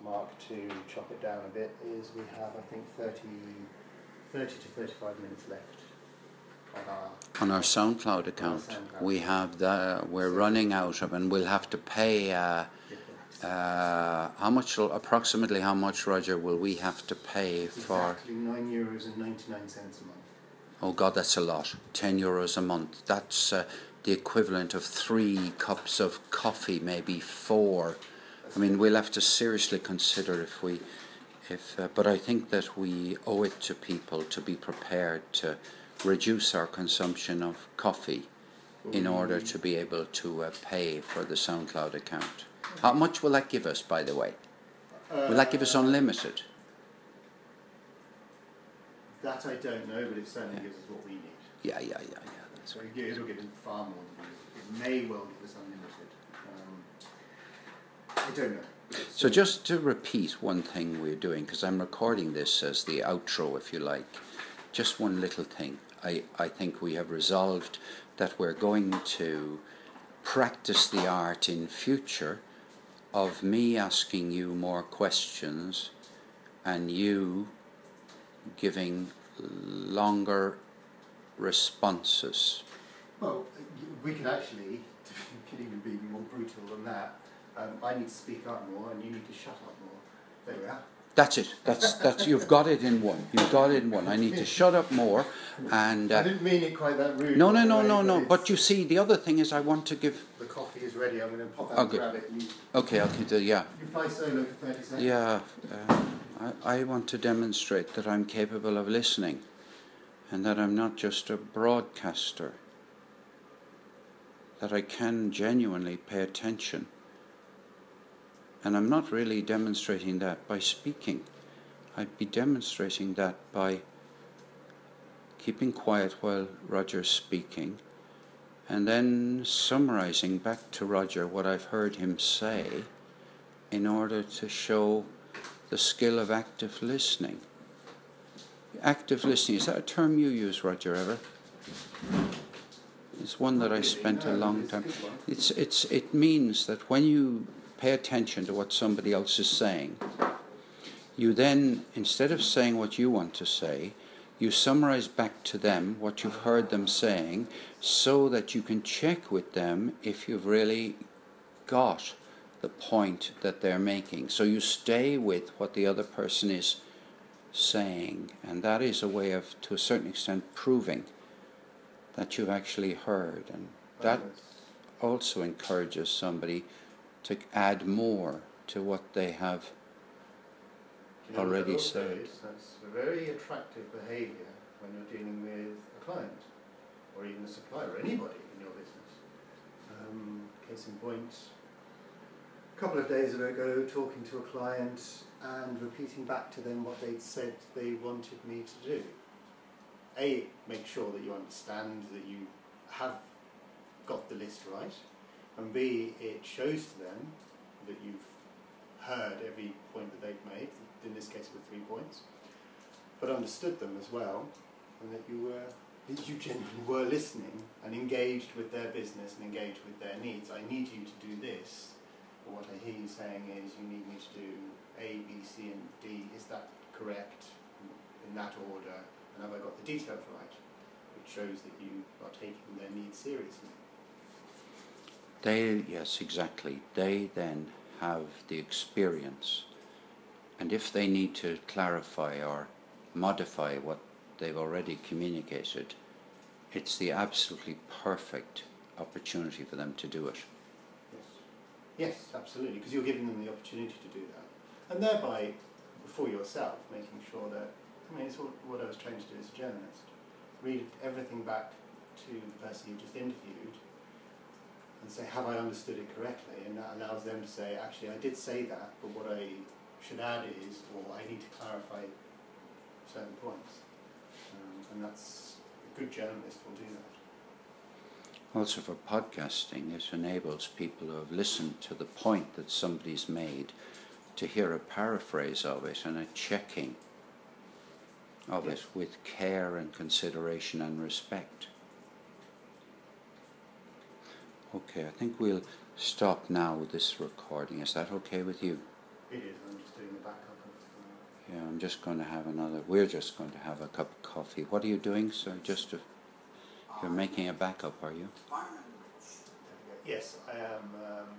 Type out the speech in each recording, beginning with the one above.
mark to chop it down a bit is we have, I think, 30 to 35 minutes left on our SoundCloud account. We have we're running out of, and we'll have to pay. Approximately how much, Roger, will we have to pay for? Exactly €9.99 a month. Oh God, that's a lot. €10 a month. That's the equivalent of 3 cups of coffee, maybe 4. I mean, we'll have to seriously consider but I think that we owe it to people to be prepared to reduce our consumption of coffee in order to be able to pay for the SoundCloud account. How much will that give us, by the way? Will that give us unlimited? That I don't know, but it certainly gives us what we need. Yeah. That's so it'll give us far more than we need. It may well give us unlimited. I don't know. So just to repeat one thing we're doing, because I'm recording this as the outro, if you like, just one little thing. I think we have resolved that we're going to practice the art in future of me asking you more questions and you giving longer responses. Well, we could actually, even be more brutal than that. I need to speak up more and you need to shut up more. There we are. That's it. That's you've got it in one. You've got it in one. I need to shut up more, and I didn't mean it quite that rude. No. But you see, the other thing is, I want to give. The coffee is ready. I'm going to pop out and grab it. Okay, I'll keep yeah. You fly solo for 30 seconds. Yeah, I want to demonstrate that I'm capable of listening, and that I'm not just a broadcaster. That I can genuinely pay attention. And I'm not really demonstrating that by speaking. I'd be demonstrating that by keeping quiet while Roger's speaking, and then summarizing back to Roger what I've heard him say in order to show the skill of active listening. Active listening, is that a term you use, Roger, ever? It's one that I spent a long time. It means that when you pay attention to what somebody else is saying, you then, instead of saying what you want to say, you summarize back to them what you've heard them saying, so that you can check with them if you've really got the point that they're making. So you stay with what the other person is saying, and that is a way of, to a certain extent, proving that you've actually heard. And that also encourages somebody to add more to what they have already said. That's a very attractive behaviour when you're dealing with a client, or even a supplier, or anybody in your business. Case in point, a couple of days ago, talking to a client and repeating back to them what they'd said they wanted me to do. A, make sure that you understand that you have got the list right, and B, it shows to them that you've heard every point that they've made, in this case with 3 points, but understood them as well, and that you genuinely were listening and engaged with their business and engaged with their needs. I need you to do this, but what I hear you saying is you need me to do A, B, C and D. Is that correct in that order? And have I got the details right? Which shows that you are taking their needs seriously. Yes, exactly. They then have the experience, and if they need to clarify or modify what they've already communicated, it's the absolutely perfect opportunity for them to do it. Yes, absolutely, because you're giving them the opportunity to do that, and thereby, for yourself, making sure that, it's what I was trained to do as a journalist. Read everything back to the person you just interviewed and say, have I understood it correctly? And that allows them to say, actually, I did say that, but what I should add is, or I need to clarify certain points. And that's, a good journalist will do that. Also for podcasting, it enables people who have listened to the point that somebody's made to hear a paraphrase of it and a checking of it with care and consideration and respect. Okay, I think we'll stop now with this recording. Is that okay with you? It is. I'm just doing the backup of. Yeah, I'm just going to have another. We're just going to have a cup of coffee. What are you doing, sir? Just to, you're making a backup, are you? Yes, I am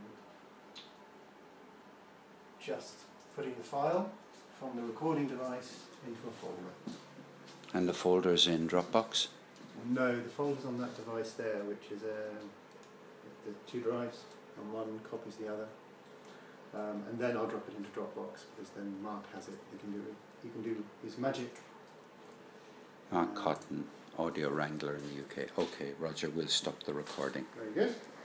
just putting the file from the recording device into a folder. And the folder's in Dropbox? No, the folder's on that device there, which is the 2 drives, and one copies the other. And then I'll drop it into Dropbox, because then Mark has it. He can do his magic. Mark Cotton, Audio Wrangler in the UK. Okay, Roger, we'll stop the recording. Very good.